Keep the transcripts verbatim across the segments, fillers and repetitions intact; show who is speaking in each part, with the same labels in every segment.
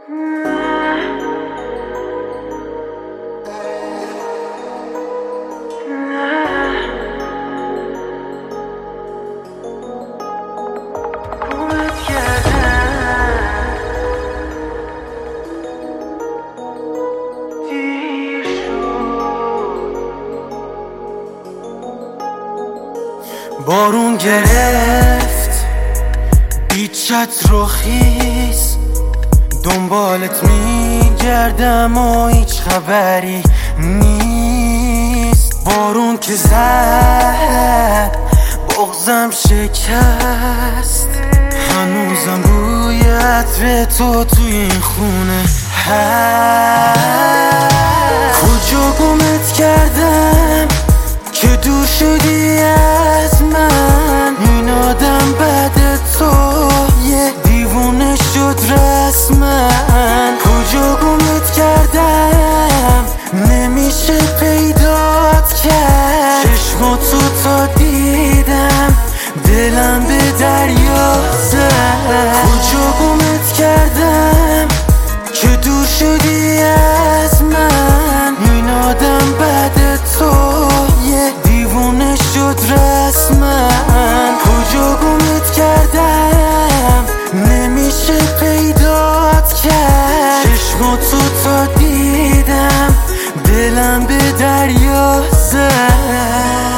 Speaker 1: بارون گرفت بیچت رو خیز، دنبالت میگردم و هیچ خبری نیست. بارون که زد بغضم شکست، هنوزم بوی عطر تو توی این خونه هست. کجا گمت کردم که دور شدی از من؟ این آدم بعد تو یه دیوونه شد رسمن. کجا گمت کردم نمیشه پیدات کرد؟ چشماتو تا دیدم دلم به دریا زد. کجا گمت کردم که دور شدی از من؟ این آدم بعد تو یه دیوونه شد رسمن. کجا گمت کردم نمیشه پیدات کرد؟ چشماتو تا دیدم دلم به دریا زد.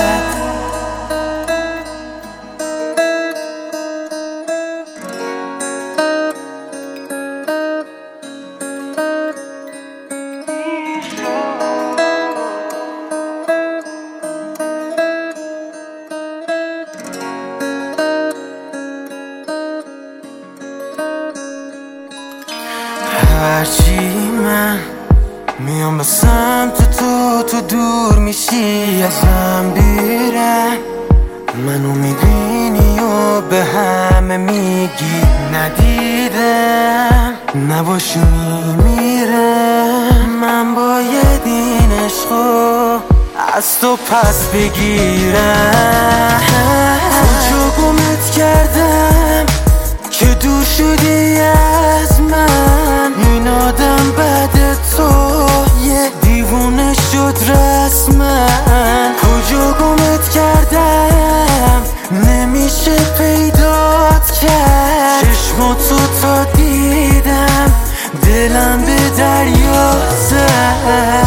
Speaker 1: هرچی من میام به سمت تو، تو دور میشی ازم بیرم. منو میبینی و به همه میگی ندیدم، نباشی میمیرم. من باید این عشقو از تو پس بگیرم. کجا گمت کردم که دور شدی از من؟ این آدم بعد تو یه دیوونه شد رسمن. کجا گمت کردم نمیشه پیدات کرد؟ چشماتو تا دیدم دلم به دریا زد.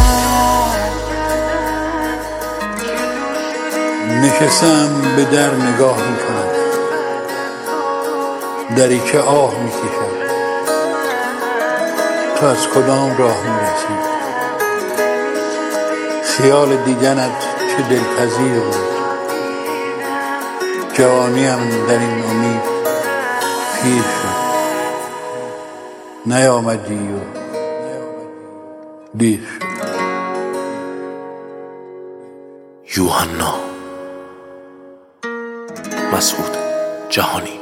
Speaker 2: نشستم به در نگاه میکنم، دری که آه میکشد. تو از کدام راه میرسی؟ خیال دیدنت چه دلپذیر بود. جوانیم در این امید پیر شد، نیامدی و دیر شد.
Speaker 3: یوحنا مسعود جهانی.